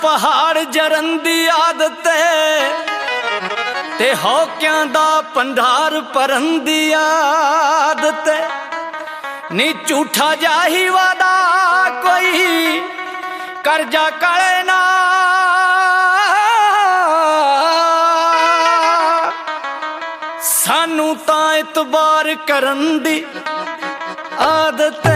पहाड़ जरन दी आदत ते हौकियां दा भंडार भरन दी आदत नी झूठा जाही वादा कोई कर जा काले ना सानू तां इतबार करन दी आदत